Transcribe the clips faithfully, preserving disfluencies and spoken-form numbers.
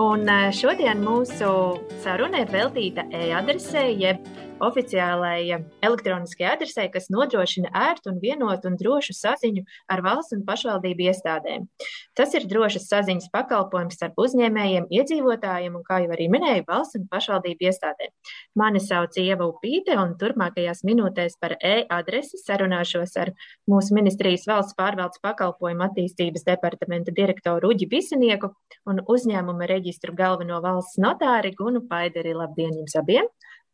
Un šodien mūsu saruna ir veltīta e-adresē, jeb oficiālajai elektroniskajai adresē, kas nodrošina ērtu un vienotu un drošu saziņu ar valsts un pašvaldību iestādēm. Tas ir drošas saziņas pakalpojums starp uzņēmējiem, iedzīvotājiem un, kā jau arī minēju, valsts un pašvaldību iestādēm. Mani sauc Ieva Upīte, un turpmākajās minūtēs par e-adresi sarunāšos ar mūsu ministrijas valsts pārvaldes pakalpojumu attīstības departamenta direktoru Uģi Bisinieku un uzņēmuma reģistru galveno valsts notāri Gunu Paideri. Labdien jums abiem!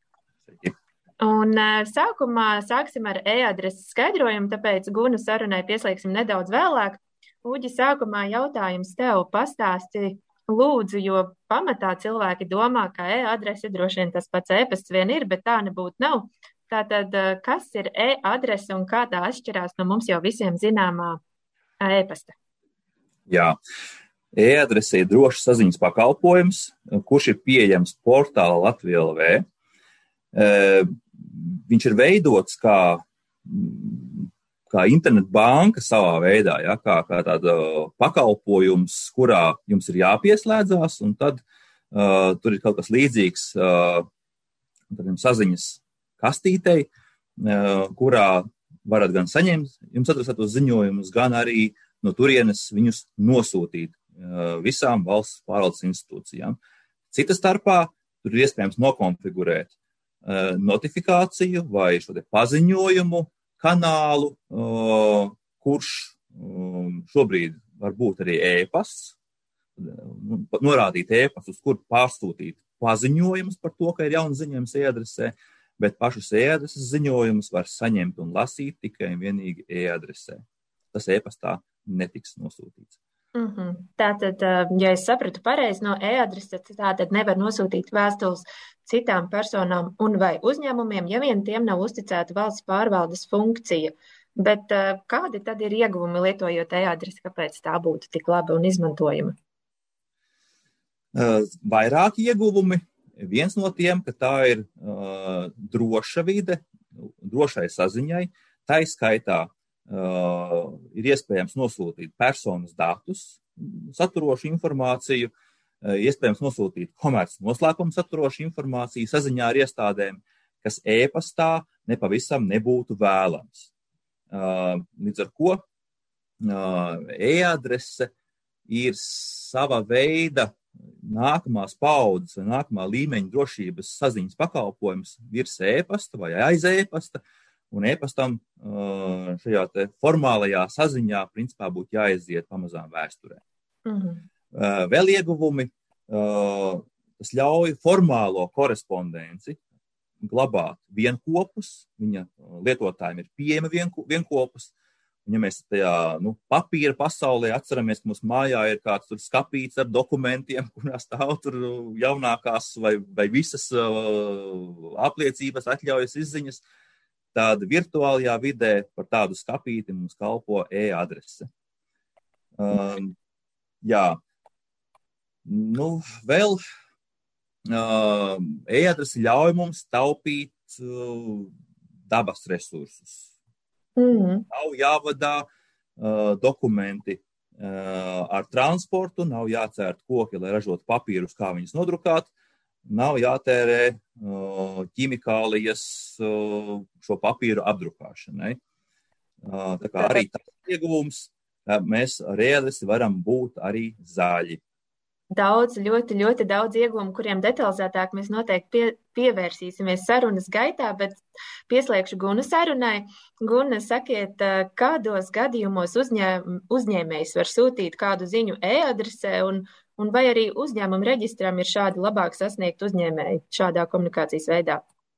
Un sākumā sāksim ar e-adreses skaidrojumu, tāpēc Gunu sarunai pieslēgsim nedaudz vēlāk. Uģi, sākumā jautājums tev, pastāsti lūdzu, jo pamatā cilvēki domā, ka e-adrese droši vien tas pats e-pasts vien ir, bet tā nebūtu nav. Tātad, kas ir e-adrese un kā tā atšķirās no mums jau visiem zināmā e-pasta? Jā. E-adrese ir drošs saziņas pakalpojums, kurš ir pieejams portālā Latvija L V. Viņš ir veidots kā, kā internetbanka savā veidā, ja, kā, kā tāda pakalpojums, kurā jums ir jāpieslēdzās, un tad uh, tur ir kaut kas līdzīgs uh, saziņas kastītei, uh, kurā varat gan saņemt jums adresētos ziņojumus, gan arī no turienes viņus nosūtīt uh, visām valsts pārvaldes institūcijām. Cita starpā tur ir iespējams nokonfigurēt notifikāciju vai šo te paziņojumu kanālu, kurš šobrīd var būt arī e-pasts, norādīt e-pastu, uz kur pārsūtīt paziņojumus par to, ka ir jauns ziņojums e-adresē, bet pašus e-adreses ziņojumus var saņemt un lasīt tikai un vienīgi e-adresē. Tas e-pastā netiks nosūtīts. Mm-hmm. Tātad, ja es sapratu pareizi no e-adreses, tātad nevar nosūtīt vēstules citām personām un vai uzņēmumiem, ja vien tiem nav uzticēta valsts pārvaldes funkcija. Bet kādi tad ir ieguvumi lietojot e-adresi, kāpēc tā būtu tik laba un izmantojama? Vairāki ieguvumi. Viens no tiem, ka tā ir uh, droša vide, drošai saziņai, tā izskaitā Uh, ir iespējams nosūtīt personas datus, saturošu informāciju, uh, iespējams nosūtīt komerces noslēpumu saturošu informāciju saziņā ar iestādēm, kas e-pastā nepavisam nebūtu vēlams. Uh, līdz ar ko uh, e-adrese ir sava veida nākamās paudzes vai nākamā līmeņa drošības saziņas pakalpojums virs e-pasta vai aiz e-pasta. Un e-pastam šajā te formālajā saziņā principā būtu jāaiziet pamazām vēsturē. Mm-hmm. Vēl ieguvumi, tas ļauj formālo korespondenci glabāt vienkopus, viņa lietotājiem ir pieejama vienkopus. Un ja mēs tajā nu, papīra pasaulē atceramies, ka mums mājā ir kāds tur skapīts ar dokumentiem, kurā stāv tur jaunākās vai, vai visas apliecības, atļaujas izziņas, tāda virtuālajā vidē par tādu skapīti mums kalpo e-adrese. Um, jā. Nu, vēl uh, e-adrese ļauj mums taupīt uh, dabas resursus. Mm-hmm. Nav jāvadā uh, dokumenti uh, ar transportu, nav jācērt koki, lai ražotu papīrus, kā viņus nodrukāt. Nav jātērē uh, ķimikālijas uh, šo papīru apdrukāšanai. Uh, tā kā arī tāds ieguvums, uh, mēs ar e-adresi varam būt arī zaļi. Daudz, ļoti, ļoti daudz ieguvumu, kuriem detalizētāk mēs noteikti pie, pievērsīsimies sarunas gaitā, bet pieslēgšu Gunu sarunai. Guna, sakiet, kādos gadījumos uzņē, uzņēmējs var sūtīt kādu ziņu e-adresē un Un vai arī uzņēmuma reģistram ir šādi labāk sasniegt uzņēmēji šādā komunikācijas veidā?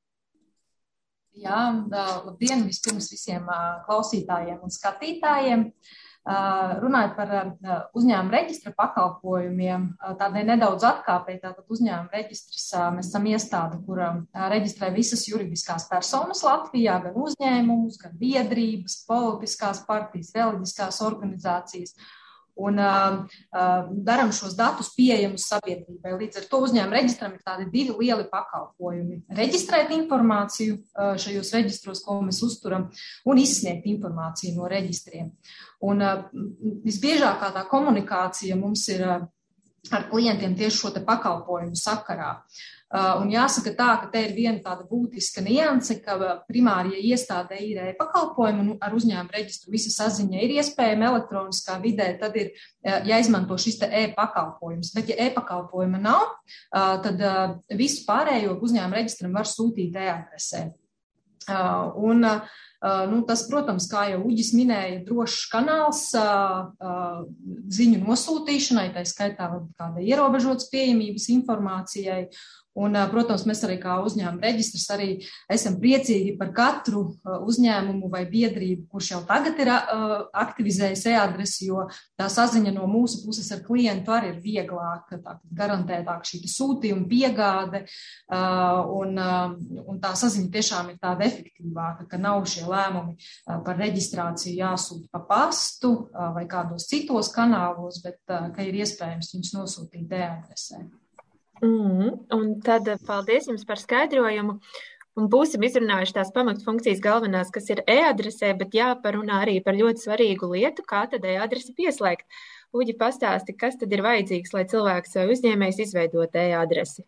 Jā, labdien vispirms visiem klausītājiem un skatītājiem. Runājot par uzņēmuma reģistra pakalpojumiem, tādai nedaudz atkāpēji, tātad uzņēmuma reģistrs, mēs esam iestāde, kura reģistrē visas juridiskās personas Latvijā, gan uzņēmumus, gan biedrības, politiskās partijas, reliģiskās organizācijas. Un uh, uh, daram šos datus pieejamus sabiedrībai. Līdz ar to uzņēmuma reģistram ir tādi divi lieli pakalpojumi. Reģistrēt informāciju uh, šajos reģistros, ko mēs uzturam, un izsniegt informāciju no reģistriem. Un uh, visbiežākā tā komunikācija mums ir uh, ar klientiem tieši šo te pakalpojumu sakarā. Uh, un jāsaka tā, ka te ir viena tāda būtiska nianse, ka primāri, ja iestādē ir e-pakalpojumi un ar uzņēmumu reģistru visa saziņa ir iespējama elektroniskā vidē, tad ir jāizmanto šis te e-pakalpojums. Bet ja e-pakalpojuma nav, uh, tad uh, visu pārējo uzņēmumu reģistram var sūtīt e-adresē. Uh, un uh, nu, tas, protams, kā jau Uģis minēja, drošs kanāls uh, uh, ziņu nosūtīšanai, tā skaitā kāda ierobežotas pieejamības informācijai. Un, protams, mēs arī kā uzņēmuma reģistrs arī esam priecīgi par katru uzņēmumu vai biedrību, kurš jau tagad ir aktivizējis e-adresi, jo tā saziņa no mūsu puses ar klientu arī ir vieglāk, tā, garantētāk šī sūtījuma piegāde, un, un tā saziņa tiešām ir tāda efektīvāka, ka nav šie lēmumi par reģistrāciju jāsūta pa pastu vai kādos citos kanālos, bet ka ir iespējams viņus nosūtīt e-adresē. Mm, un tad paldies jums par skaidrojumu. Un būsim izrunājuši tās pamatfunkcijas galvenās, kas ir e-adresē, bet jāparunā arī par ļoti svarīgu lietu, kā tad e-adresi pieslēgt. Uģi, pastāsti, kas tad ir vajadzīgs, lai cilvēks vai uzņēmējs izveidot e-adresi?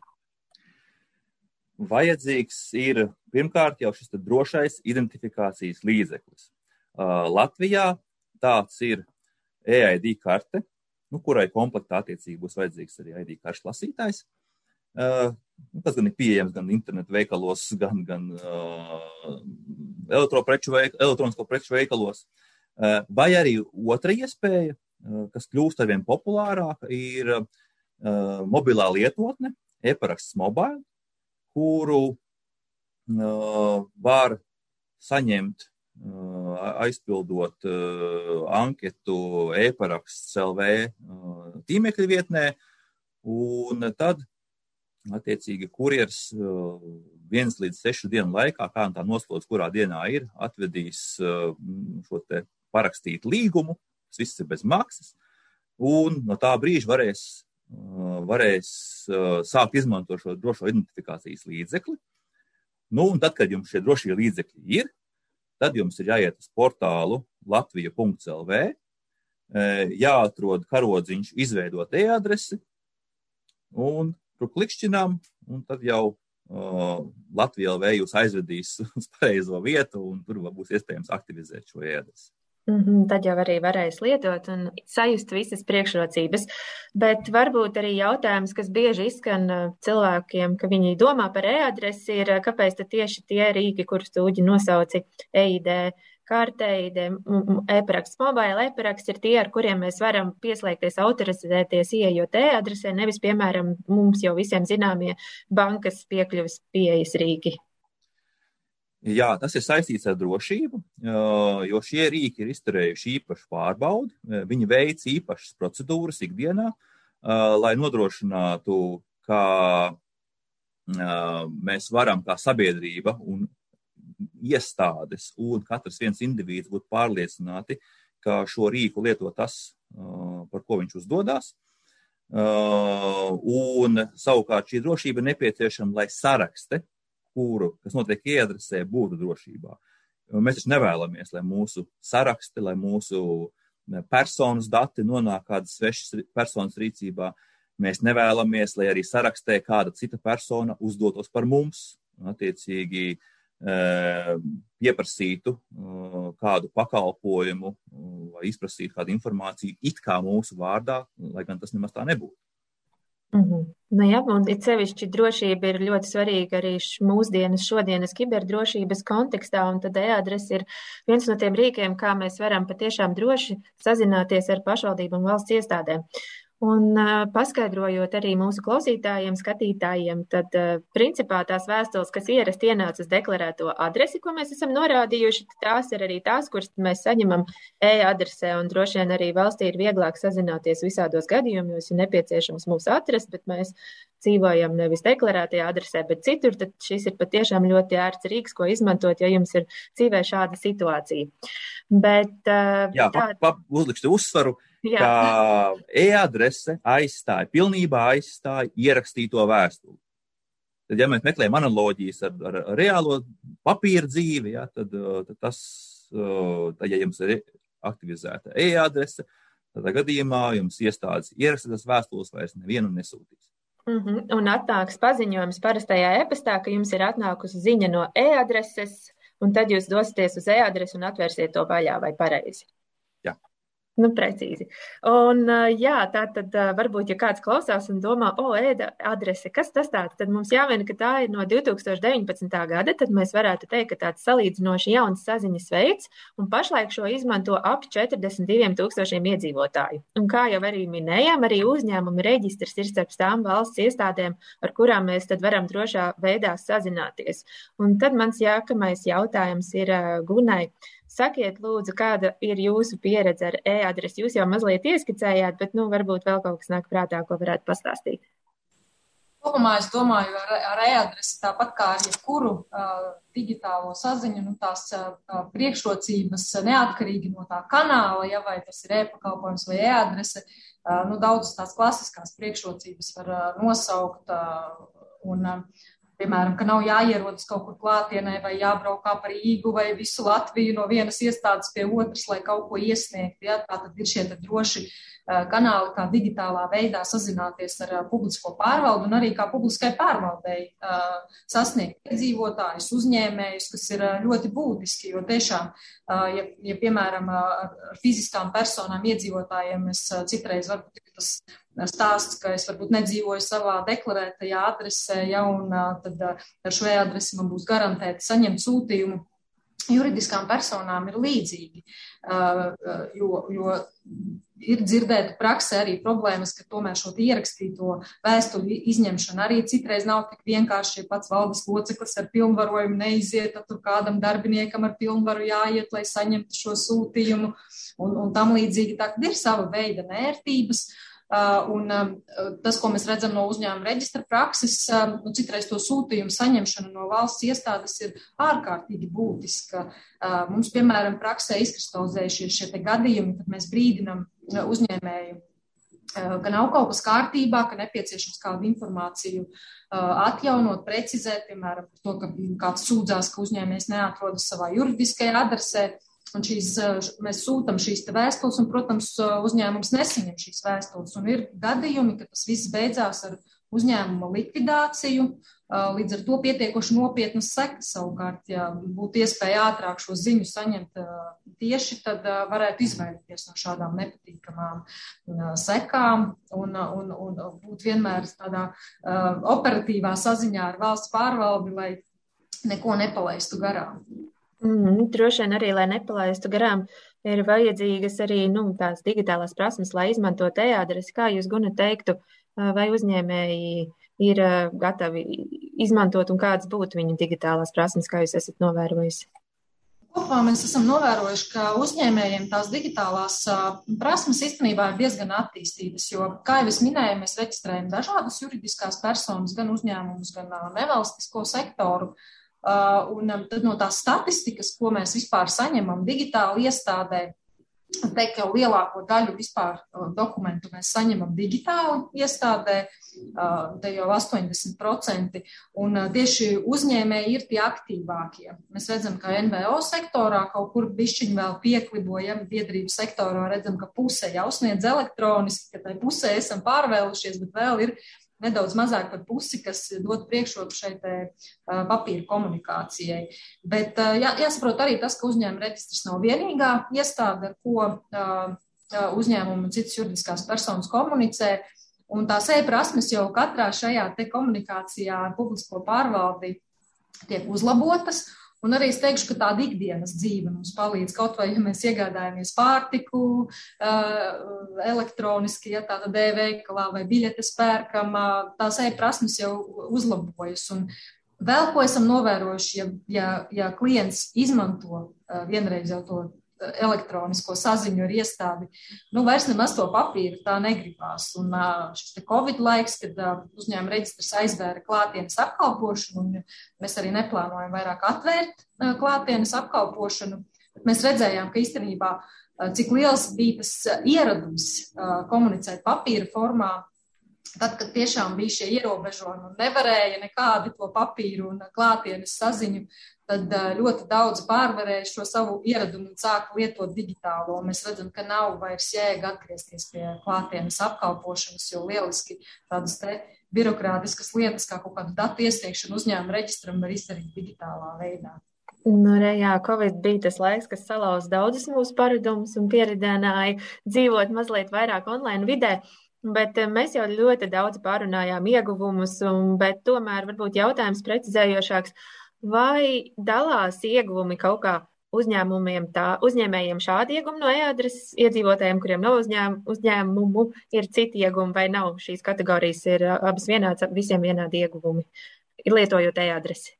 Vajadzīgs ir pirmkārt jau šis drošais identifikācijas līdzeklis. Uh, Latvijā tāds ir e I D karte, nu, kurai komplektā attiecīgi būs vajadzīgs arī I D karšu lasītājs. Uh, tas gan ir pieejams gan internetu veikalos, gan, gan uh, veik, elektronisko preču veikalos. Uh, vai arī otra iespēja, uh, kas kļūst arvien populārāka, ir uh, mobilā lietotne, e-paraksts mobile, kuru uh, var saņemt, uh, aizpildot uh, anketu e-paraksts L V uh, tīmekļa vietnē, un tad attiecīgi kurjers viens līdz sešu dienu laikā, kā tā noslodz, kurā dienā ir, atvedīs šo te parakstīt līgumu, tas viss ir bez maksas, un no tā brīža varēs, varēs sākt izmantot šo drošo identifikācijas līdzekli. Nu, un tad, kad jums šie drošie līdzekļi ir, tad jums ir jāiet uz portālu latvija punkts L V, jāatrod karodziņš izveidot e-adresi, un tur klikšķinām, un tad jau uh, Latvija L V jūs aizvedīs uz pareizo vietu, un tur būs iespējams aktivizēt šo e-adresi. Mm-hmm, tad jau arī varēs lietot un sajust visas priekšrocības. Bet varbūt arī jautājums, kas bieži izskan cilvēkiem, ka viņi domā par e-adresi, ir, kāpēc tad tieši tie rīki, kurus tu, Uģi, nosauci, E I D karte, E I D, e-paraksts mobile, e-paraksts ir tie, ar kuriem mēs varam pieslēgties, autorizēties, ieejot e-adresē, nevis, piemēram, mums jau visiem zināmie bankas piekļuves pieejas rīki. Jā, tas ir saistīts ar drošību, jo šie rīki ir izturējuši īpašu pārbaudi, viņi veic īpašas procedūras ikdienā, lai nodrošinātu, ka mēs varam kā sabiedrība un iestādes un katrs viens indivīds būtu pārliecināti, ka šo rīku lieto tas, par ko viņš uzdodās. Un savukārt šī drošība nepieciešama, lai sarakste, kuru, kas notiek e-adresē, būtu drošībā. Mēs taču nevēlamies, lai mūsu saraksti, lai mūsu personas dati nonāk kādas svešas personas rīcībā. Mēs nevēlamies, lai arī sarakstē kāda cita persona uzdotos par mums, attiecīgi pieprasītu kādu pakalpojumu vai izprasītu kādu informāciju it kā mūsu vārdā, lai gan tas nemaz tā nebūtu. Mm-hmm. Nu jā, un it sevišķi drošība ir ļoti svarīga arī mūsdienas, šodienas kiberdrošības kontekstā, un tad e-adrese ir viens no tiem rīkiem, kā mēs varam patiešām droši sazināties ar pašvaldību un valsts iestādēm. Un uh, paskaidrojot arī mūsu klausītājiem, skatītājiem, tad uh, principā tās vēstules, kas ierasti ienāca uz deklarēto adresi, ko mēs esam norādījuši, tās ir arī tās, kuras mēs saņemam e-adresē, un droši vien arī valstī ir vieglāk sazināties visādos gadījumos, ja nepieciešams mūs atrast, bet mēs dzīvojam nevis deklarētajā adresē, bet citur, tad šis ir patiešām ļoti ērts rīks, ko izmantot, ja jums ir dzīvē šāda situācija. Bet, uh, Jā, tā... pa, pa, uzlikšu uzsvaru. Jā. Ka e-adrese aizstāja, pilnībā aizstāja ierakstīto vēstuli. Tad, ja mēs meklējam analoģijas ar, ar, ar reālo papīra dzīvi, ja, tad, tad tas, tad, ja jums ir aktivizēta e-adrese, Tādā gadījumā jums iestādes ierakstās vēstules vairs nevienu nesūtīs. Mm-hmm. Un atnāks paziņojums parastajā e-pastā, ka jums ir atnākusi ziņa no e-adreses, un tad jūs dosieties uz e-adresi un atvērsiet to vaļā, vai pareizi? Jā. Nu, precīzi. Un, jā, tā tad varbūt, ja kāds klausās un domā, o, e-adrese, kas tas tāds? Tad mums jāmina, ka tā ir no divi tūkstoši deviņpadsmitā gada, tad mēs varētu teikt, ka tāds salīdzinoši jauns saziņas veids, un pašlaik šo izmanto ap četrdesmit diviem tūkstošiem iedzīvotāju. Un kā jau arī minējām, arī uzņēmuma reģistrs ir starp tām valsts iestādēm, ar kurām mēs tad varam drošā veidā sazināties. Un tad mans jākamais jautājums ir Gunai. Sakiet, lūdzu, kāda ir jūsu pieredze ar e-adresi? Jūs jau mazliet ieskicējāt, bet, nu, varbūt vēl kaut kas nāk prātā, ko varētu pastāstīt. Kopumā es domāju, ar, ar e-adresi tāpat kā ar jebkuru uh, digitālo saziņu, nu, tās uh, priekšrocības neatkarīgi no tā kanāla, ja vai tas ir e-pakalpojums vai e-adrese, uh, nu, daudzas tās klasiskās priekšrocības var uh, nosaukt uh, un uh, piemēram, ka nav jāierodas kaut kur klātienē vai jābraukā par Rīgu vai visu Latviju no vienas iestādes pie otras, lai kaut ko iesniegt. Ja? Tā tad ir šie droši uh, kanāli, kā digitālā veidā sazināties ar uh, publisko pārvaldu un arī kā publiskai pārvaldei uh, sasniegt iedzīvotājus, uzņēmējus, kas ir uh, ļoti būtiski, jo tiešām, uh, ja, ja piemēram uh, ar fiziskām personām iedzīvotājiem es uh, citreiz varbūt tas stāsts, ka es varbūt nedzīvoju savā deklarētajā adresē, ja, un tad ar šo e-adresi man būs garantēti saņemt sūtījumu. Juridiskām personām ir līdzīgi, jo, jo ir dzirdēta praksē arī problēmas, ka tomēr šo ierakstīto vēstuļu izņemšana arī citreiz nav tik vienkārši, ja pats valdes loceklis ar pilnvarojumu neiziet, tad tur kādam darbiniekam ar pilnvaru jāiet, lai saņemtu šo sūtījumu, un, un tam līdzīgi tā, kad ir sava veida nērtības. Uh, un uh, tas, ko mēs redzam no uzņēmuma reģistra prakses, uh, nu, citreiz to sūtījumu saņemšana no valsts iestādes ir ārkārtīgi būtiska. Uh, mums, piemēram, praksē izkristalizējušies šie te gadījumi, kad mēs brīdinam uh, uzņēmēju, uh, ka nav kaut kas kārtībā, ka nepieciešams kādu informāciju uh, atjaunot, precizēt, piemēram, par to, ka kāds sūdzās, ka uzņēmējs neatrodas savā juridiskajā adresē. Un šīs, mēs sūtam šīs te vēstules, un, protams, uzņēmums nesaņem šīs vēstules. Un ir gadījumi, ka tas viss beidzās ar uzņēmuma likvidāciju, līdz ar to pietiekoši nopietnas sekas. Savukārt, ja būtu iespēja ātrāk šo ziņu saņemt tieši, tad varētu izvairīties no šādām nepatīkamām sekām un, un, un būt vienmēr tādā operatīvā saziņā ar valsts pārvaldi, lai neko nepalaistu garām. Mm, droši vien arī, lai nepalaistu garām, ir vajadzīgas arī nu, tās digitālās prasmes, lai izmantot e-adresi. Kā jūs, Guna, teiktu, vai uzņēmēji ir gatavi izmantot un kādas būtu viņu digitālās prasmes, kā jūs esat novērojusi? Kopā mēs esam novērojuši, ka uzņēmējiem tās digitālās prasmes īstenībā ir diezgan attīstītas, jo, kā jau es minēju, mēs reģistrējam dažādas juridiskās personas, gan uzņēmumus, gan nevalstisko sektoru. Uh, un um, tad no tās statistikas, ko mēs vispār saņemam digitāli iestādē, teikt, jau lielāko daļu vispār uh, dokumentu mēs saņemam digitāli iestādē, uh, te jau astoņdesmit procenti, un uh, tieši uzņēmēji ir tie aktīvākie. Mēs redzam, ka N V O sektorā kaut kur bišķiņi vēl pieklibojam, biedrības sektorā redzam, ka puse jau sniedz elektroniski, ka tai pusē esam pārvēlušies, bet vēl ir nedaudz mazāk par pusi, kas dod priekšroku šai te uh, papīra komunikācijai. Bet uh, jā, jāsaprot arī tas, ka uzņēmuma reģistrs nav vienīgā iestāde, ar ko uh, uzņēmuma un citas juridiskās personas komunicē. Un tās e-prasmes jau katrā šajā te komunikācijā ar publisko pārvaldi tiek uzlabotas. Un arī es teikšu, ka tāda ikdienas dzīve mums palīdz, kaut vai, ja mēs iegādājamies pārtiku uh, elektroniski, ja tāda e-veikalā vai biļetes pērkam, uh, tās e-prasmes jau uzlabojas. Un vēl ko esam novērojuši, ja, ja, ja klients izmanto uh, vienreiz jau to elektronisko saziņu ar iestādi, nu vairs nemaz to papīru tā negribās. Un uh, šis te Covid laiks, kad uh, uzņēmuma reģistrs aizvēra klātienes apkalpošanu, un mēs arī neplānojam vairāk atvērt uh, klātienes apkalpošanu, bet mēs redzējām, ka īstenībā uh, cik liels bija tas uh, ieradums uh, komunicēt papīra formā, tad, kad tiešām bija šie ierobežojumi un nevarēja nekādi to papīru un klātienes saziņu, tad ļoti daudz pārvarēja šo savu ieradumu un sāka lietot digitālo. Mēs redzam, ka nav vairs jēga atgriezties pie klātienes apkalpošanas, jo lieliski tādas te birokrātiskas lietas, kā kaut kādu datu iesniegšanu uzņēmuma reģistram, var izdarīt digitālā veidā. Nu, re, jā, Covid bija tas laiks, kas salauz daudzas mūsu paradumus un pieredzināja dzīvot mazliet vairāk online vidē, bet mēs jau ļoti daudz pārunājām ieguvumus, un, bet tomēr varbūt jautājums precizējošāks, vai dalās ieguvumi kaut kā uzņēmumiem, tā, uzņēmējiem šādi iegumi no e-adreses, iedzīvotājiem, kuriem nav uzņēm, uzņēmumu, ir citi iegumi vai nav? Šīs kategorijas ir abas vienāds, visiem vienādi ieguvumi, lietojot e-adresi.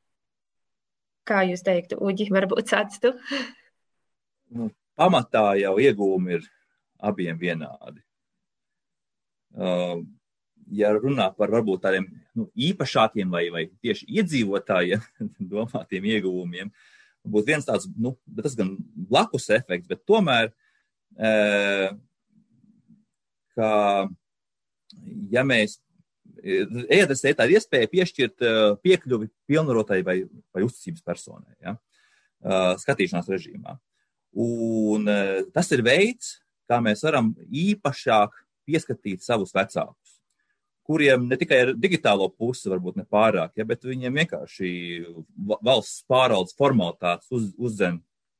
Kā jūs teiktu, Uģi, varbūt sāc tu? Nu, pamatā jau ieguvumi ir abiem vienādi. Uh, ja runā par varbūt tādiem nu, īpašākiem vai, vai tieši iedzīvotājiem domātiem ieguvumiem, būtu viens tāds, nu, tas gan blakus efekts, bet tomēr, uh, ka, ja mēs e-adresē ir tāda iespēja piešķirt piekļuvi pilnvarotai vai, vai uzticības personai, ja, skatīšanās režīmā. Un tas ir veids, kā mēs varam īpašāk pieskatīt savus vecākus, kuriem ne tikai ar digitālo pusi varbūt ne pārāk, ja, bet viņiem vienkārši valsts pārvaldes formalitātes uz, uzdzen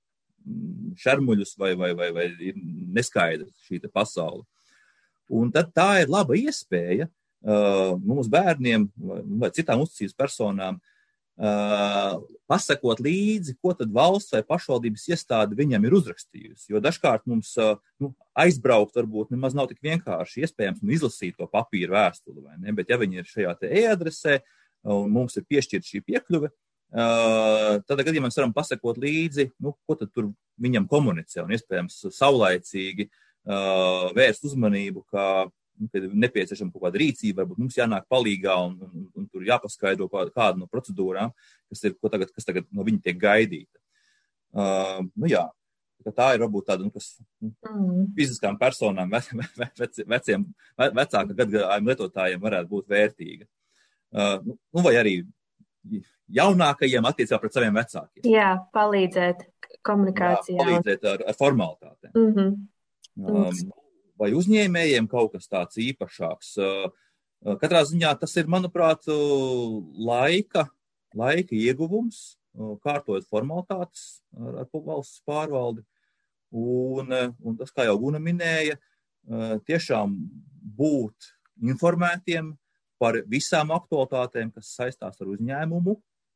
šermuļus vai, vai, vai, vai ir neskaidra šī te pasaule. Un tad tā ir laba iespēja Uh, mums bērniem vai, vai citām uzticības personām uh, pasakot līdzi, ko tad valsts vai pašvaldības iestāde viņam ir uzrakstījusi. Jo dažkārt mums uh, nu, aizbraukt varbūt nemaz nav tik vienkārši iespējams un izlasīt to papīru vēstuli, vai ne? Bet ja viņi ir šajā te e-adresē un mums ir piešķirta šī piekļuve, uh, tad gadījumā mēs varam pasakot līdzi, nu, ko tad tur viņam komunicē un iespējams saulaicīgi uh, vērst uzmanību, kā kad ir nepieciešama kaut kāda rīcība, varbūt mums jānāk palīgā un, un, un tur jāpaskaidro kādu no procedūrām, kas, ir, ko tagad, kas tagad no viņa tiek gaidīta. Uh, nu jā, tā ir varbūt tāda, nu, kas mm. fiziskām personām, vec, vec, veciem, vecāka gadgājuma lietotājiem varētu būt vērtīga. Uh, nu, vai arī jaunākajiem attiecībā pret saviem vecākiem. Jā, palīdzēt komunikācijā. Jā, palīdzēt ar, ar formalitātēm. Mm-hmm. Um, vai uzņēmējiem kaut kas tāds īpašāks. Katrā ziņā tas ir, manuprāt, laika, laika ieguvums, kārtojot formalitātes ar, ar valsts pārvaldi. Un, un tas, kā jau Guna minēja, tiešām būt informētiem par visām aktualitātēm, kas saistās ar uzņēmumu,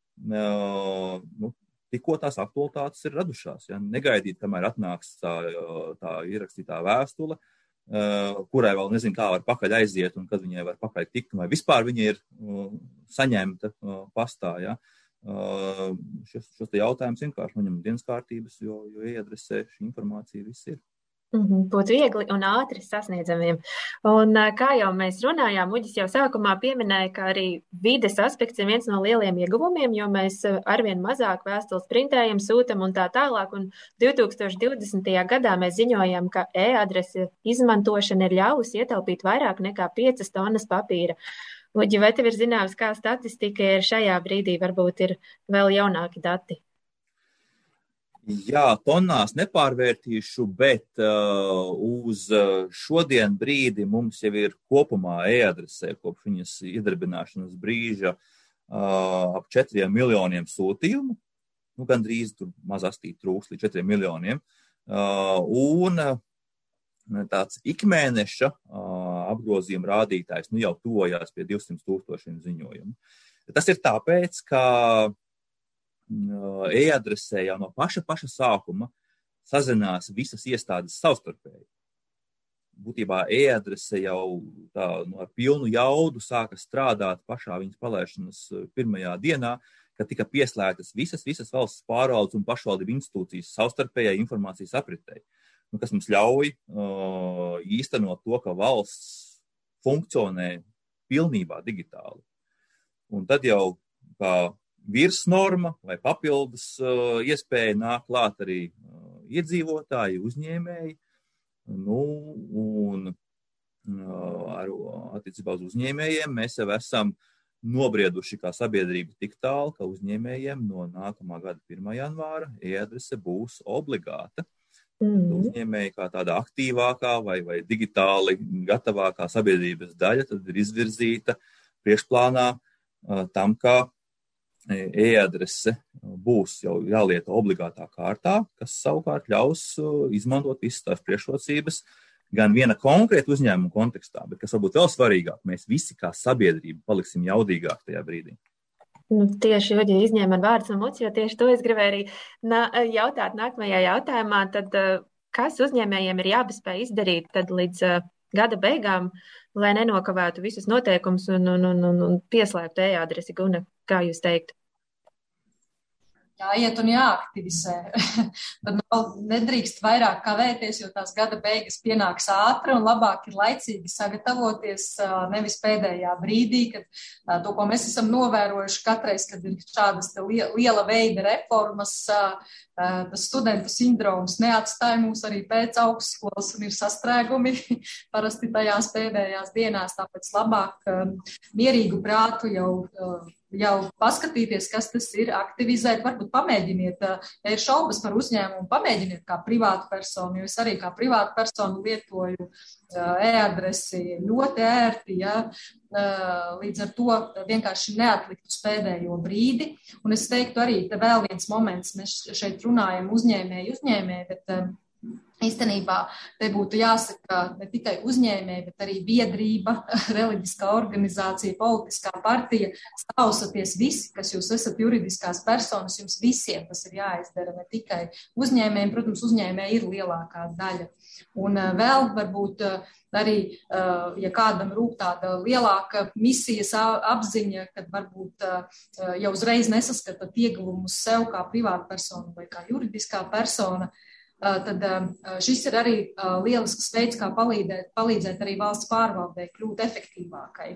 nu, tikko tās aktualitātes ir radušās. Ja? Negaidīt, kamēr atnāks tā, tā ierakstītā vēstule, Uh, kurai vēl nezinu, kā var pakaļ aiziet un kad viņai var pakaļ tikt, vai vispār viņa ir uh, saņemta uh, pastā. Ja? Uh, šos, šos te jautājumus vienkārši noņem dienas kārtības, jo, jo e-adresē šī informācija viss ir. Mm-hmm. Būtu viegli un ātri sasniedzamiem. Un kā jau mēs runājām, Uģis jau sākumā pieminēja, ka arī vides aspekts ir viens no lieliem ieguvumiem, jo mēs arvien mazāk vēstules printējam, sūtam un tā tālāk. Un divi tūkstoši divdesmitajā gadā mēs ziņojam, ka e-adrese izmantošana ir ļāvusi ietaupīt vairāk nekā piecas tonnas papīra. Uģi, vai tev ir zināms, kā statistika ir šajā brīdī? Varbūt ir vēl jaunāki dati. Jā, tonnās nepārvērtīšu, bet uh, uz šodien brīdi mums jau ir kopumā e-adresē, kopš viņas iedarbināšanas brīža, uh, ap četriem miljoniem sūtījumu. Nu, gandrīz tur maz astīt trūks līdz četriem miljoniem. Uh, un uh, tāds ikmēneša uh, apgrozījuma rādītājs nu, jau tojās pie divsimt tūkstošiem ziņojumu. Tas ir tāpēc, ka e-adresē jau no paša, paša sākuma sazinās visas iestādes savstarpēji. Būtībā e-adrese jau tā, nu, ar pilnu jaudu sāka strādāt pašā viņas palaišanas pirmajā dienā, kad tika pieslēgtas visas, visas valsts pārvaldes un pašvaldību institūcijas savstarpējai informācijas apritei, nu, kas mums ļauj uh, īstenot to, ka valsts funkcionē pilnībā digitāli. Un tad jau kā virsnorma vai papildus uh, iespēja nāk klāt arī uh, iedzīvotāji, uzņēmēji. Nu, un ar attiecībā uz uzņēmējiem. Mēs jau esam nobrieduši kā sabiedrība tik tālu, ka uzņēmējiem no nākamā gada pirmā janvāra e-adrese būs obligāta. Mm. Uzņēmēji kā tāda aktīvākā vai, vai digitāli gatavākā sabiedrības daļa tad ir izvirzīta priekšplānā uh, tam, ka e-adrese būs jau jālieta obligātā kārtā, kas savukārt ļaus uh, izmantot visas tās priekšrocības gan viena konkrēta uzņēmuma kontekstā, bet kas varbūt vēl svarīgāk, mēs visi kā sabiedrība paliksim jaudīgāk tajā brīdī. Nu, tieši, ja izņēma man vārds no muts, jo tieši to es gribēju arī nā, jautāt nākamajā jautājumā, tad kas uzņēmējiem ir jāpaspēj izdarīt tad līdz uh, gada beigām, lai nenokavētu visus noteikumus un, un, un, un, un pieslēgtu e-adresi, Guna, kā jūs teiktu? Jāiet un jāaktivizē. Tad nu, nedrīkst vairāk kavēties, jo tās gada beigas pienāks ātri un labāk ir laicīgi sagatavoties, nevis pēdējā brīdī, kad to, ko mēs esam novērojuši katreiz, kad ir šādas liela veida reformas, tas studentu sindroms neatstāja mūs arī pēc augstskolas un ir sastrēgumi parasti tajās pēdējās dienās, tāpēc labāk mierīgu prātu jau jau paskatīties, kas tas ir, aktivizēt, varbūt pamēģiniet, ja ir šaubas par uzņēmumu, pamēģiniet kā privātu personu, jo es arī kā privātu personu lietoju e-adresi ļoti ērti, ja, līdz ar to vienkārši neatlikt uz pēdējo brīdi. Un es teiktu arī, te vēl viens moments, mēs šeit runājam uzņēmēji, uzņēmēji, bet īstenībā te būtu jāsaka ne tikai uzņēmēji, bet arī biedrība, reliģiskā organizācija, politiskā partija. Sausaties visi, kas jūs esat juridiskās personas, jums visiem tas ir jāizdara, ne tikai uzņēmējiem. Protams, uzņēmēji ir lielākā daļa. Un vēl varbūt arī, ja kādam rūp tāda lielāka misijas apziņa, kad varbūt jau uzreiz nesaskatat ieguvumus sev kā privāta persona vai kā juridiskā persona, tad šis ir arī lielisks veids, kā palīdzēt, palīdzēt arī valsts pārvaldē kļūt efektīvākai,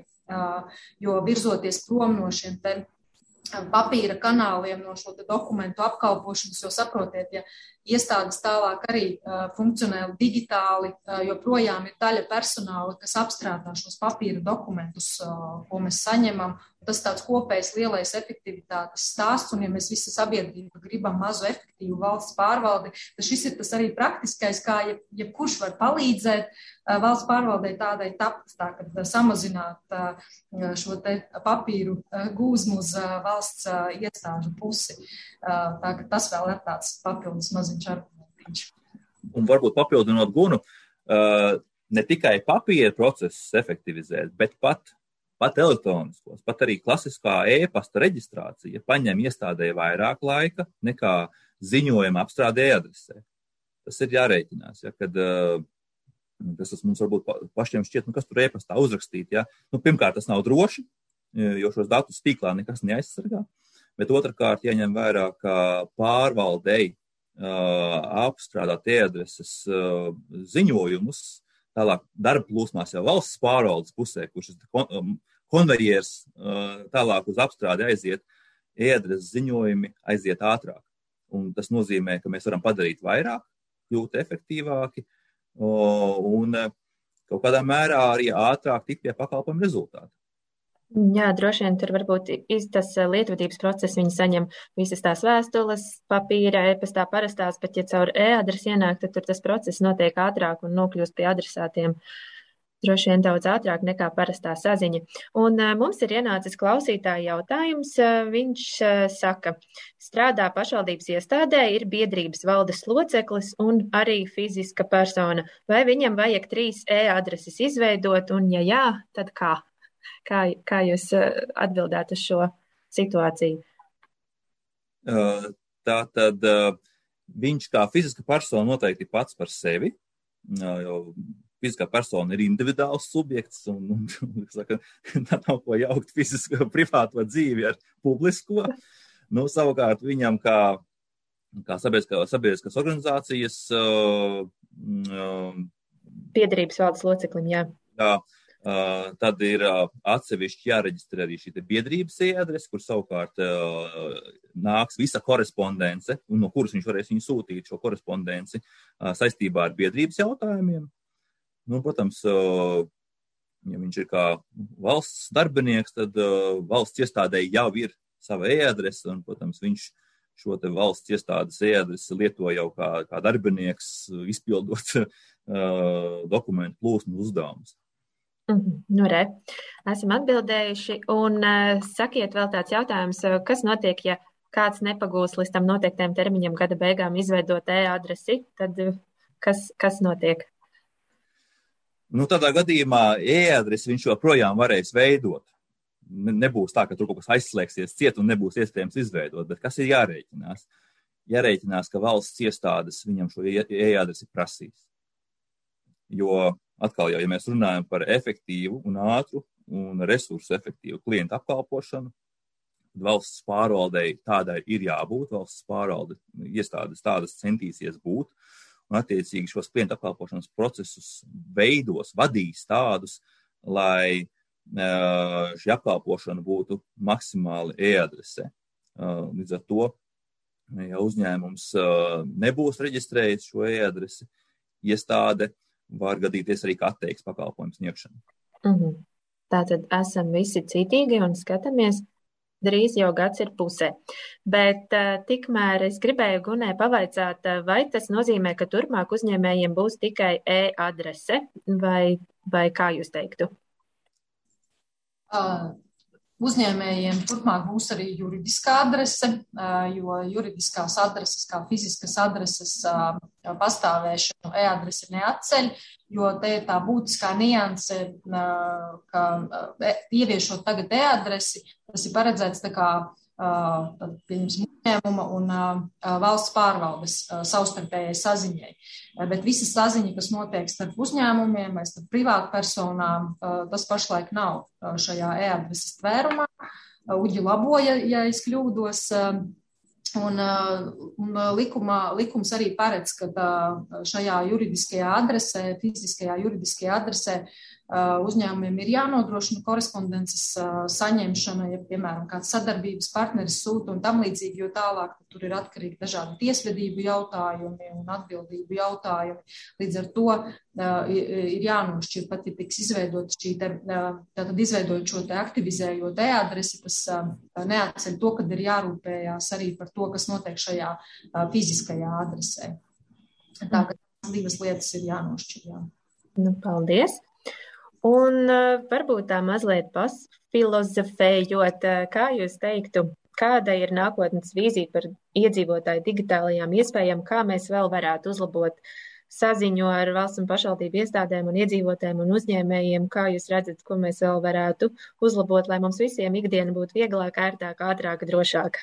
jo virzoties prom no šiem te papīra kanāliem, no šo te dokumentu apkalpošanas, jo saprotiet, ja iestādes tālāk arī uh, funkcionē digitāli, uh, joprojām ir daļa personāla, kas apstrādā šos papīra dokumentus, uh, ko mēs saņemam. Tas tāds kopējs lielais efektivitātes stāsts, un ja mēs visi sabiedrība gribam mazu efektīvu valsts pārvaldi, tad šis ir tas arī praktiskais, kā jeb, jebkurš var palīdzēt uh, valsts pārvaldei tādai tapt, tā, kad uh, samazināt uh, šo te papīru uh, gūzmu uz uh, valsts uh, iestāžu pusi. Uh, tā, ka tas vēl ir tāds papildus maziņš argumentiņš. Un varbūt papildinot Gunu, uh, ne tikai papīra procesus efektivizēt, bet pat Pat elektroniskos, pat arī klasiskā e-pasta reģistrācija paņem iestādē vairāk laika nekā ziņojuma apstrādē e-adresē. Tas ir jārēķinās, ja, kad uh, tas mums varbūt pašiem šķiet, nu kas tur e-pastā uzrakstīt. Ja. Nu, pirmkārt, tas nav droši, jo šos datus tīklā nekas neaizsargā, bet otrkārt jāņem vērā, ka pārvaldei uh, apstrādāt e-adreses uh, ziņojumus, tālāk darba plūsmās jau valsts pārvaldes pusē, kurš kon, konvejers tālāk uz apstrādi aiziet, e-adreses ziņojumi aiziet ātrāk. Un tas nozīmē, ka mēs varam padarīt vairāk, kļūt efektīvāki un kaut kādā mērā arī ātrāk tikt pie pakalpojumu rezultātu. Jā, droši vien tur varbūt tas lietvedības process, viņi saņem visas tās vēstules, papīra, e-pastā parastās, bet ja caur e-adresi ienāk, tad tur tas process notiek ātrāk un nokļūst pie adresātiem droši vien daudz ātrāk nekā parastā saziņa. Un uh, mums ir ienācis klausītāja jautājums. Uh, viņš uh, saka, strādā pašvaldības iestādē, ir biedrības valdes loceklis un arī fiziska persona. Vai viņam vajag trīs e-adreses izveidot un, ja jā, tad kā? Kā, kā jūs atbildētu uz šo situāciju? Tā tad viņš kā fiziska persona noteikti pats par sevi, jo fiziskā persona ir individuāls subjekts un, un saka, nav ko jaukt fizisko privāto dzīvi ar publisko. Nu, savukārt viņam kā, kā sabiedriskās organizācijas biedrības valdes loceklim, jā. Jā. Uh, tad ir uh, atsevišķi jāreģistrē arī šī biedrības e-adrese, kur savukārt uh, nāks visa korespondence, un no kuras viņš varēs viņu sūtīt šo korespondenci uh, saistībā ar biedrības jautājumiem. Nu, protams, uh, ja viņš ir kā valsts darbinieks, tad uh, valsts iestādēji jau ir sava e-adrese, un, protams, viņš šo te valsts iestādes e-adresi lieto jau kā, kā darbinieks, izpildot uh, dokumentu plūsmu uzdevumus. Mm, nu, re, esam atbildējuši, un uh, sakiet vēl tāds jautājums, kas notiek, ja kāds nepagūs līdz tam noteiktiem termiņam gada beigām izveidot e-adresi, tad kas, kas notiek? Nu, tādā gadījumā e-adresi viņš joprojām varēs veidot. Nebūs tā, ka tur kaut kas aizslēgsies ciet un nebūs iespējams izveidot, bet kas ir jārēķinās? Jārēķinās, ka valsts iestādes viņam šo e-adresi prasīs. Jo atkal jau, ja mēs runājam par efektīvu un ātru un resursu efektīvu klientu apkalpošanu, valsts pārvaldei tādai ir jābūt, valsts pārvalde iestādes tādas centīsies būt, un attiecīgi šos klientu apkalpošanas procesus veidos, vadīs tādus, lai uh, šī apkalpošana būtu maksimāli e-adrese. Uh, līdz ar to, ja uzņēmums uh, nebūs reģistrējis šo e-adresi, iestāde var gadīties arī, ka atteiks pakalpojumu sniegšanu. Mm-hmm. Tātad esam visi citīgi un skatāmies. Drīz jau gads ir pusē. Bet uh, tikmēr es gribēju Gunē pavaicāt, uh, vai tas nozīmē, ka turpmāk uzņēmējiem būs tikai e-adrese, vai, vai kā jūs teiktu? Uh, uzņēmējiem turpmāk būs arī juridiskā adrese, uh, jo juridiskās adreses, kā fiziskas adreses uh, pastāvēšanu e-adrese neatceļ, jo te ir tā būtiskā nianse, uh, ka uh, ieviešot tagad e-adresi, tas ir paredzēts tā kā uh, uzņēmuma un uh, valsts pārvaldes uh, savstarpējai saziņai. Uh, bet visa saziņa, kas notiek starp uzņēmumiem vai starp privātpersonām, uh, tas pašlaik nav uh, šajā e-adreses tvērumā. Uh, Uģi laboja, ja es kļūdos. Uh, Un, un likumā, likums arī paredz, ka šajā juridiskajā adresē, fiziskajā juridiskajā adresē uzņēmumiem ir jānodrošina korespondences saņemšana, ja, piemēram, kāds sadarbības partneris sūta un tam līdzīgi, jo tālāk tur ir atkarīgi dažādi tiesvedību jautājumi un atbildību jautājumi. Līdz ar to ir jānošķir, pat ja tiks izveidot šī te, tātad izveidot šo te aktivizējot e-adresi, tas neatceļ to, kad ir jārūpējās arī par to, kas notiek šajā fiziskajā adresē. Tā, ka divas lietas ir jānošķir. Jā. Nu, paldies! Un uh, varbūt tā mazliet pasfilozofējot, uh, kā jūs teiktu, kāda ir nākotnes vīzija par iedzīvotāju digitālajām iespējām, kā mēs vēl varētu uzlabot saziņu ar valsts un pašvaldību iestādēm un iedzīvotājiem un uzņēmējiem, kā jūs redzat, ko mēs vēl varētu uzlabot, lai mums visiem ikdiena būtu vieglāka, ērtāka, ātrāka, drošāka?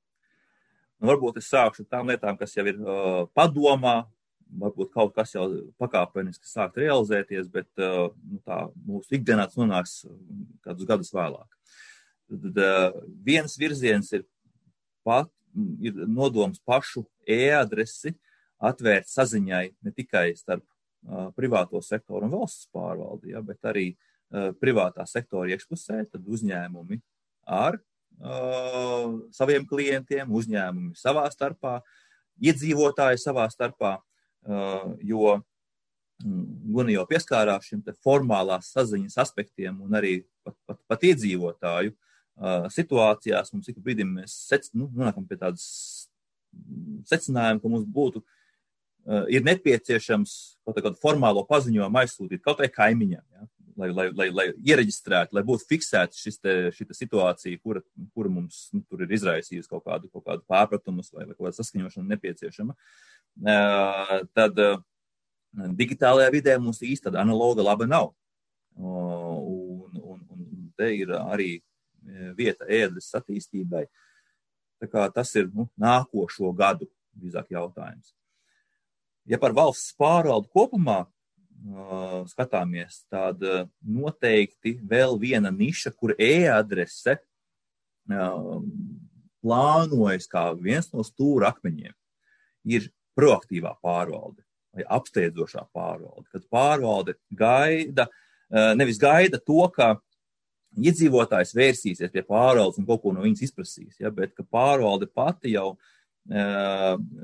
Nu, varbūt es sākšu tām lietām, kas jau ir uh, padomā, varbūt kaut kas jau pakāpeniski sākt realizēties, bet nu, tā mūsu ikdienā nonāks kādus gadus vēlāk. Tad viens virziens ir, pat, ir nodoms pašu e-adresi atvērt saziņai ne tikai starp uh, privāto sektoru un valsts pārvaldi, ja, bet arī uh, privātā sektora iekšpusē, tad uzņēmumi ar uh, saviem klientiem, uzņēmumi savā starpā, iedzīvotāji savā starpā, Uh, jo Guna jau pieskārās šim te formālās saziņas aspektiem un arī pat, pat, pat iedzīvotāju uh, situācijās. Mums ik brīdim mēs sec, nu, nonākam pie tādas secinājuma, ka mums būtu, uh, ir nepieciešams kaut kādu formālo paziņojumu aizsūtīt kaut vai kaimiņam, ja? lai, lai, lai, lai iereģistrētu, lai būtu fiksēta šis te, šita situācija, kura, kura mums nu, tur ir izraisījusi kaut kādu, kaut kādu pārpratumus vai, vai kaut kādu saskaņošanu nepieciešama. Uh, tad uh, digitālajā vidē mums īsti tāda analoga laba nav. Uh, un, un, un te ir arī vieta e-adreses attīstībai. Tā kā tas ir nu, nākošo gadu visāk jautājums. Ja par valsts pārvaldu kopumā uh, skatāmies, tad uh, noteikti vēl viena niša, kur e-adrese uh, plānojas kā viens no stūra akmeņiem, ir proaktīvā pārvalde vai apsteidzošā pārvalde, kad pārvalde gaida, nevis gaida to, ka iedzīvotājs vērsīsies pie pārvaldes un kaut ko no viņas izprasīs, ja, bet ka pārvalde pati jau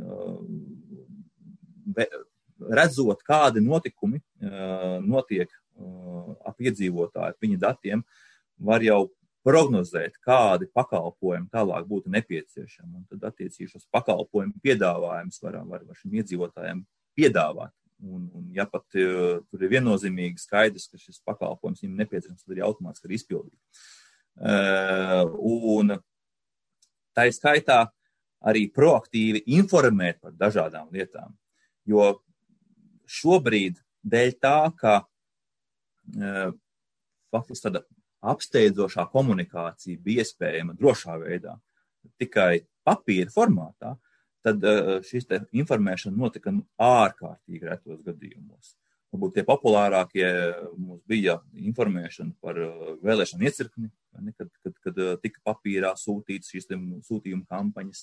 redzot, kādi notikumi notiek ap iedzīvotāju, ap viņa datiem, var jau prognozēt, kādi pakalpojumi tālāk būtu nepieciešami. Un tad attiecīgi šos pakalpojumu piedāvājumus var, var, var šim iedzīvotājiem piedāvāt. Un, un ja pat uh, tur ir viennozīmīgi skaidrs, ka šis pakalpojums viņam nepieciešams, tad arī automātiski var izpildīt. Uh, un tā ir skaitā arī proaktīvi informēt par dažādām lietām. Jo šobrīd dēļ tā, ka uh, faktiski tāda apsteidzošā komunikācija bija iespējama drošā veidā, tikai papīra formātā, tad šis te informēšana notika ārkārtīgi retos gadījumos. Varbūt tie populārākie mums bija informēšana par vēlēšanu iecirkni, kad, kad, kad tika papīrā sūtīts šīs sūtījuma kampaņas.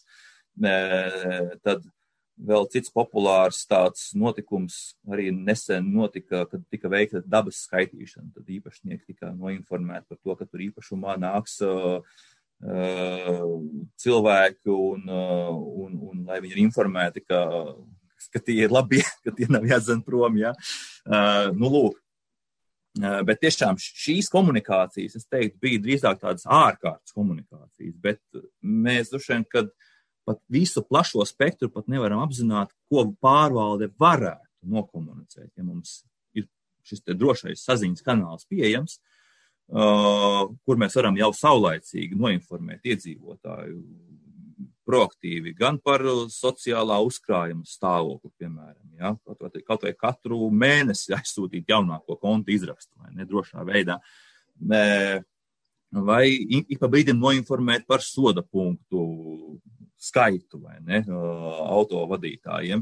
Tad vēl cits populārs tāds notikums arī nesen notika, kad tika veikta dabas skaitīšana. Tad īpašnieki tika noinformēti par to, ka tur īpašumā nāks uh, uh, cilvēki un, uh, un, un lai viņi ir informēti, ka, ka tie ir labi, ka tie nav jādzene prom. Ja? Uh, nu, lūk. Uh, bet tiešām šīs komunikācijas, es teiktu, bija drīzāk tādas ārkārtas komunikācijas, bet mēs droši vien, kad pat visu plašo spektru pat nevaram apzināt, ko pārvalde varētu nokomunicēt, ja mums ir šis te drošais saziņas kanāls pieejams, uh, kur mēs varam jau saulaicīgi noinformēt iedzīvotāju proaktīvi gan par sociālā uzkrājuma stāvokli, piemēram, ja? kaut, vai, kaut vai katru mēnesi aizsūtīt jaunāko kontu izrakstu, vai ne, drošā veidā. Ne, vai ik pa brīdim noinformēt par soda punktu skaitu, vai ne, autovadītājiem.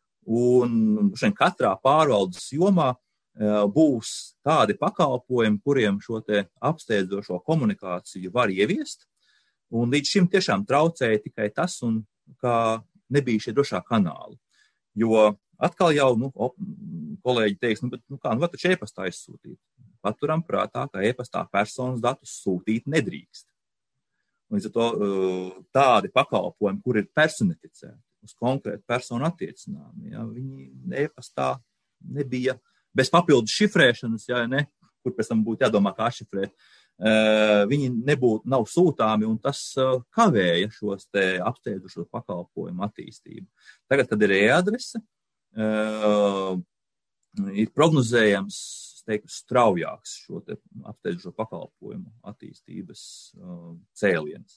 Un šeit katrā pārvaldes jomā būs tādi pakalpojumi, kuriem šo te apsteidzošo komunikāciju var ieviest. Un līdz šim tiešām traucēja tikai tas, un kā nebija šie drošā kanāli. Jo atkal jau, nu, op, kolēģi teiks, nu, bet, nu kā, nu, var taču e-pastā izsūtīt. Paturam prātā, ka e-pastā personas datus sūtīt nedrīkst. Līdz ar to tādi pakalpojumi, kur ir personificēti, uz konkrētu personu attiecināmi, ja, viņi e-pastā nebija bez papildus šifrēšanas, ja ne, kur pēc tam būtu jādomā, kā šifrēt, viņi nebūtu, nav sūtāmi, un tas kavēja šos te apsteidzušo pakalpojumu attīstību. Tagad, kad ir e-adrese, ir prognozējams, teiktu, straujāks šo te apsteidzušo pakalpojumu attīstības uh, cēliens.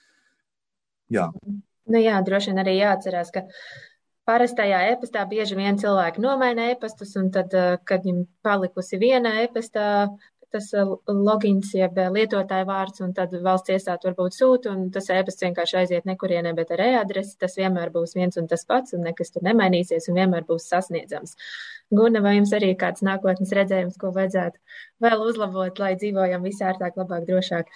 Jā. Nu jā, droši vien arī jāatcerās, ka parastajā e-pastā bieži vien cilvēki nomaina e-pastus, un tad, kad viņam palikusi viena e-pastā, tas logins, jeb lietotāja vārds, un tad valsts iestāde varbūt sūta, un tas e-pasts vienkārši aiziet nekurienē, bet ar e-adresi tas vienmēr būs viens un tas pats, un nekas tur nemainīsies, un vienmēr būs sasniedzams. Guna, vai jums arī kāds nākotnes redzējums, ko vajadzētu vēl uzlabot, lai dzīvojam visārtāk, labāk, drošāk?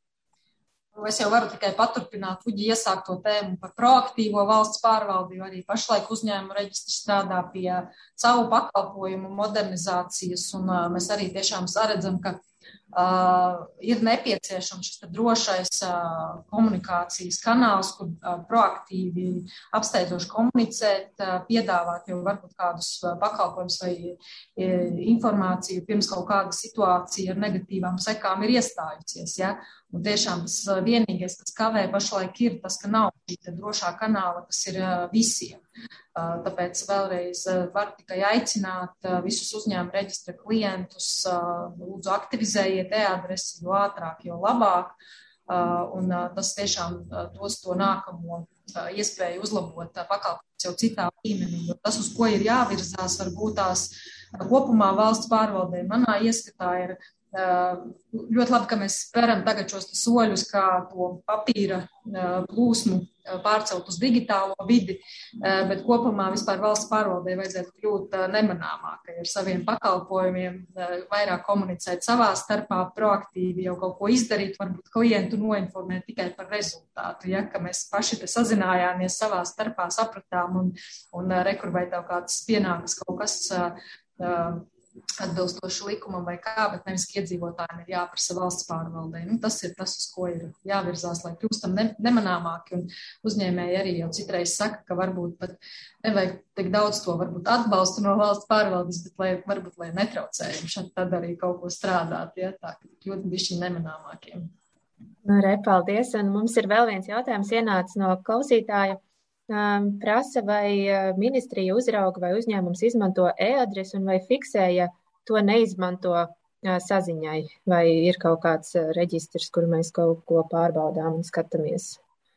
Es jau varu tikai paturpināt Uģi iesākto tēmu par proaktīvo valsts pārvaldi, jo arī pašlaik uzņēmuma reģistrs strādā pie savu pakalpojumu modernizācijas, un uh, mēs arī tiešām saredzam, ka uh, ir nepieciešams šis drošais uh, komunikācijas kanāls, kur uh, proaktīvi apsteidzoši komunicēt, uh, piedāvāt jau varbūt kādus uh, pakalpojumus vai uh, informāciju, pirms kaut kāda situācija ar negatīvām sekām ir iestājusies, ja? Un tiešām tas vienīgais, kas kavē pašlaik ir tas, ka nav šī drošā kanāla, kas ir visiem. Tāpēc vēlreiz var tikai aicināt visus uzņēmuma reģistra klientus, lūdzu aktivizējiet e-adresi, jo ātrāk, jo labāk. Un tas tiešām dos to nākamo iespēju uzlabot pakalpojumus jau citā līmenī. Jo tas, uz ko ir jāvirzās, varbūt tās kopumā valsts pārvaldē manā ieskatā ir ļoti labi, ka mēs speram tagad šos soļus, kā to papīra plūsmu pārcelt uz digitālo vidi, bet kopumā vispār valsts pārvaldē vajadzētu kļūt nemanāmākai ar saviem pakalpojumiem, vairāk komunicēt savā starpā, proaktīvi jau kaut ko izdarīt, varbūt klientu noinformēt tikai par rezultātu, ja, ka mēs paši te sazinājāmies savā starpā, sapratām un, un rekur vai tev kāds pienākas kaut kas atbilstoši likumam vai kā, bet nevis, ka iedzīvotājiem ir jāprasa valsts pārvaldē. Nu, tas ir tas, uz ko ir jāvirzās, lai kļūstam ne, nemanāmāki, un uzņēmēji arī jau citreiz saka, ka varbūt pat nevajag tik daudz to varbūt atbalstu no valsts pārvaldes, bet lai, varbūt, lai netraucējam šeit tad arī kaut ko strādāt, ja, tā, ka kļūt bišķi nemanāmākiem. Nu, re, paldies, un mums ir vēl viens jautājums ienācis no klausītāja. Um, prasa, vai ministrija uzrauga vai uzņēmums izmanto e-adresi un vai fiksē, ja to neizmanto uh, saziņai, vai ir kaut kāds uh, reģistrs, kur mēs kaut ko pārbaudām un skatāmies?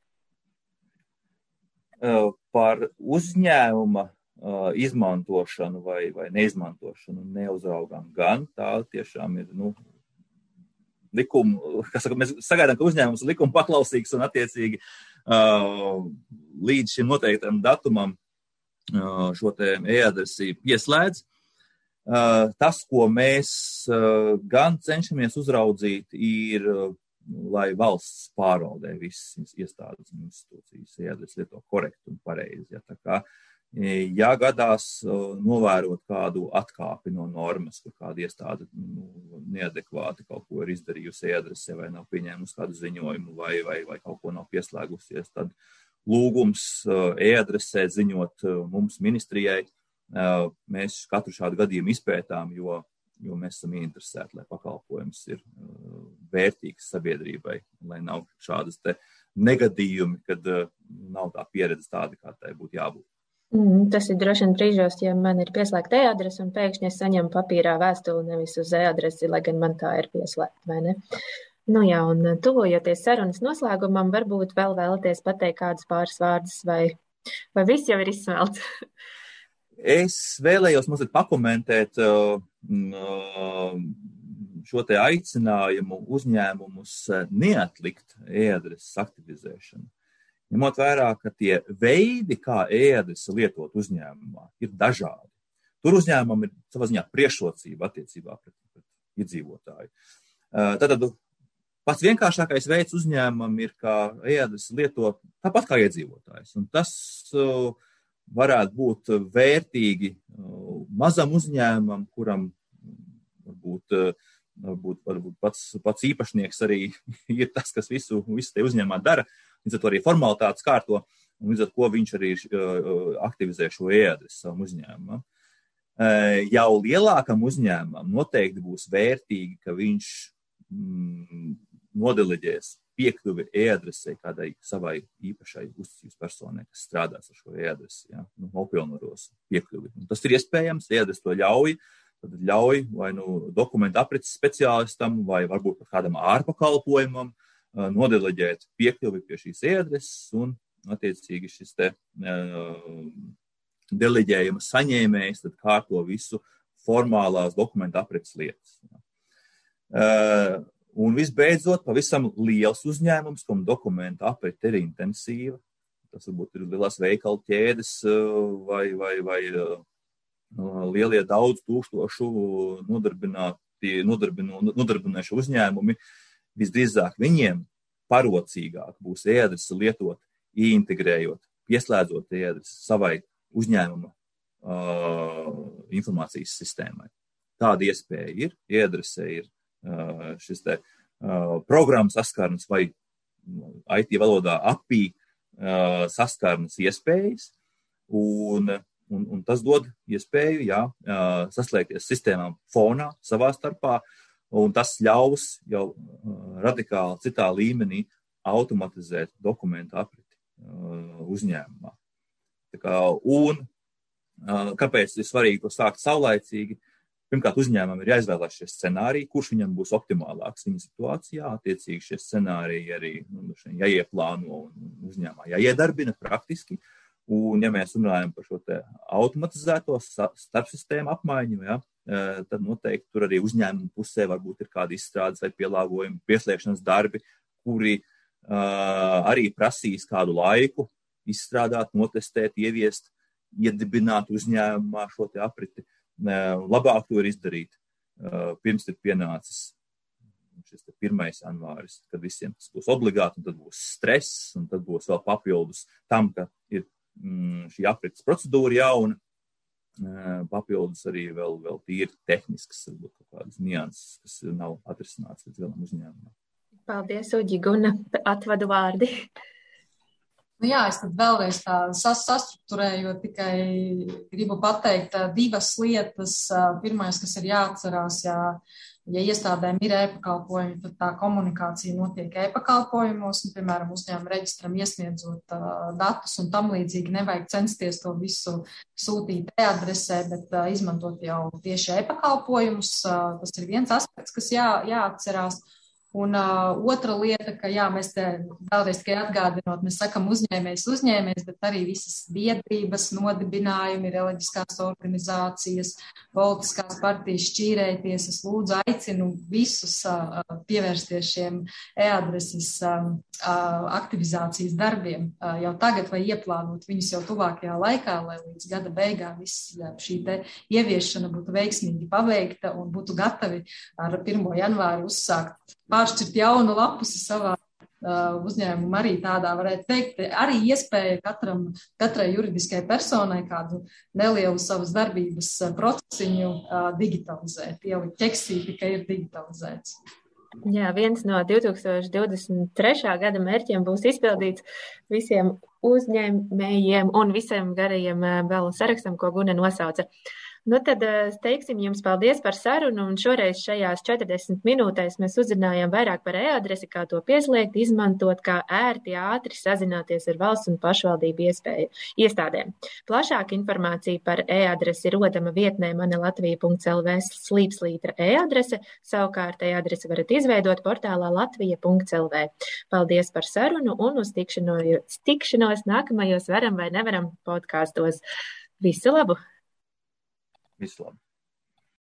Uh, par uzņēmuma uh, izmantošanu vai, vai neizmantošanu neuzraugām gan, tā tiešām ir, nu, likumu, kas saka, mēs sagaidām, ka uzņēmums ir likuma paklausīgs un attiecīgi uh, līdz šim noteiktam datumam uh, šo te e-adresi pieslēdz. Uh, tas, ko mēs uh, gan cenšamies uzraudzīt, ir, uh, lai valsts pārvaldē visas iestādes un institūcijas e-adresi lieto korekti un pareizi. Ja, tā kā, ja gadās uh, novērot kādu atkāpi no normas, kur kāda iestāde nu, neadekvāti kaut ko ir izdarījusi e-adresē vai nav pieņēmusi kādu ziņojumu vai, vai, vai kaut ko nav pieslēgusies, tad lūgums uh, e-adresē ziņot uh, mums ministrijai. Uh, mēs katru šādu gadījumu izpētām, jo, jo mēs esam interesēti, lai pakalpojums ir uh, vērtīgs sabiedrībai, lai nav šādas te negadījumi, kad uh, nav tā pieredze tāda, kā tai būtu jābūt. Mm, tas ir droši vien brīžos, ja man ir pieslēgta e-adrese un pēkšņi es saņemu papīrā vēstuli nevis uz e-adresi, lai gan man tā ir pieslēgta, vai ne? Nu jā, un tuvojoties sarunas noslēgumam, varbūt vēl vēlaties pateikt kādus pāris vārdus, vai, vai viss jau ir izsmelts? Es vēlējos mazliet pakomentēt uh, šo te aicinājumu uzņēmumus neatlikt e-adreses aktivizēšanu. Ņemot vērā, ka tie veidi, kā e-adresi lietot uzņēmumā, ir dažādi. Tur uzņēmumam ir savā ziņā priekšrocība attiecībā pret, pret iedzīvotāju. Tātad pats vienkāršākais veids uzņēmumam ir, kā e-adresi lietot tāpat kā iedzīvotājs. Un tas uh, varētu būt vērtīgi uh, mazam uzņēmumam, kuram varbūt, uh, varbūt, varbūt pats, pats īpašnieks arī ir tas, kas visu, visu te uzņēmumā dara. Līdz ar to arī formalitātes kārto, un līdz ar ko viņš arī uh, aktivizē šo e-adresi savam uzņēmumam. Uh, jau lielākam uzņēmumam noteikti būs vērtīgi, ka viņš mm, nodeleģēs piekļuvi e-adresei kādai savai īpašai uzticības personai, kas strādās ar šo e-adresi, ja, nu, nopilnvaros piekļuvi. Un tas ir iespējams, e-adresi to ļauj, tad ļauj vai nu dokumentu aprits speciālistam, vai varbūt pat kādam ārpakalpojumam, nodeleģēt piekļuvi pie šīs e-adreses un, attiecīgi, šis te uh, deleģējuma saņēmējs tad kārto visu formālās dokumentu aprits lietas. Uh, un visbeidzot, pavisam liels uzņēmums, kam dokumentu aprit ir intensīva. Tas varbūt ir lielās veikalu ķēdes uh, vai, vai, vai uh, lielie daudz tūkstošu nodarbināti, nodarbino, nodarbinoši uzņēmumi. Visdrīzāk viņiem parocīgāk būs e-adresi lietot, ieintegrējot, pieslēdzot e-adresi savai uzņēmuma uh, informācijas sistēmai. Tāda iespēja ir, e-adresē ir uh, šis te uh, programmas saskarnes vai I T valodā A P I uh, saskarnes iespējas, un, un, un tas dod iespēju, jā, uh, saslēgties sistēmām fonā savā starpā, un tas ļaus jau uh, radikāli citā līmenī automatizēt dokumentu apriti uh, uzņēmumā. Tā kā, un uh, kāpēc ir svarīgi to sākt saulaicīgi? Pirmkārt, uzņēmumam ir jāizvēlās šie scenāriji, kurš viņam būs optimālāks viņa situācijā. Attiecīgi šie scenāriji arī nu, jāieplāno un uzņēmumā jāiedarbina praktiski. Un, ja mēs runājam par šo te automatizēto starpsistēmu apmaiņu, ja, tad noteikti tur arī uzņēmuma pusē varbūt ir kādi izstrādes vai pielāgojumi, pieslēgšanas darbi, kuri uh, arī prasīs kādu laiku izstrādāt, notestēt, ieviest, iedibināt uzņēmumā šo te apriti. Uh, labāk to ir izdarīt uh, pirms ir pienācis šis te pirmais janvāris, kad visiem tas būs obligāti, un tad būs stress, un tad būs vēl papildus tam, ka ir šī aprites procedūra jauna, papildus arī vēl, vēl tīri tehniskas, varbūt kaut kādas nianses, kas nav atrisināts līdz galam uzņēmumā. Paldies, Uģi, Guna, atvadu vārdi. Nu jā, es tad vēlreiz tā sastruktūrējot tikai gribu pateikt divas lietas. Pirmais, kas ir jāatcerās, jā, ja iestādēm ir e-pakalpojumi, tad tā komunikācija notiek e-pakalpojumos, un, piemēram, uzņēmuma reģistram iesniedzot uh, datus un tam līdzīgi nevajag censties to visu sūtīt e-adresē, bet uh, izmantot jau tieši e-pakalpojumus. Uh, tas ir viens aspekts, kas jā, jāatcerās. Un uh, otra lieta, ka jā, mēs te vēlreiz tikai atgādinot, mēs sakam uzņēmējs, uzņēmējs, bet arī visas biedrības, nodibinājumi, reliģiskās organizācijas, politiskās partijas, šķīrējtiesas, lūdzu aicinu visus uh, pievērsties šiem e-adreses uh, aktivizācijas darbiem uh, jau tagad vai ieplānot viņus jau tuvākajā laikā, lai līdz gada beigām viss šī te ieviešana būtu veiksmīgi paveikta un būtu gatavi ar pirmo janvāru uzsākt pāršķirt jaunu lapusi savā uh, uzņēmumā, arī tādā varētu teikt, arī iespēja katram, katrai juridiskai personai kādu nelielu savas darbības procesiņu uh, digitalizēt, ielikt ķeksīti, ka ir digitalizēts. Jā, viens no divi tūkstoši divdesmit trešā gada mērķiem būs izpildīts visiem uzņēmējiem un visiem garajiem vēl sarakstam, ko Guna nosauca. Nu tad teiksim jums paldies par sarunu, un šoreiz šajās četrdesmit minūtēs mēs uzzinājām vairāk par e-adresi, kā to pieslēgt, izmantot, kā ērti, ātri sazināties ar valsts un pašvaldību iespēju iestādēm. Plašāka informācija par e-adresi ir rodama vietnē manalatvija punkts el vē slīpslītra e-adrese, savukārt e-adresi varat izveidot portālā latvija punkts el vē. Paldies par sarunu un uz tikšanos, tikšanos nākamajos Varam vai nevaram podkāstos. Visu labu! Visu labi!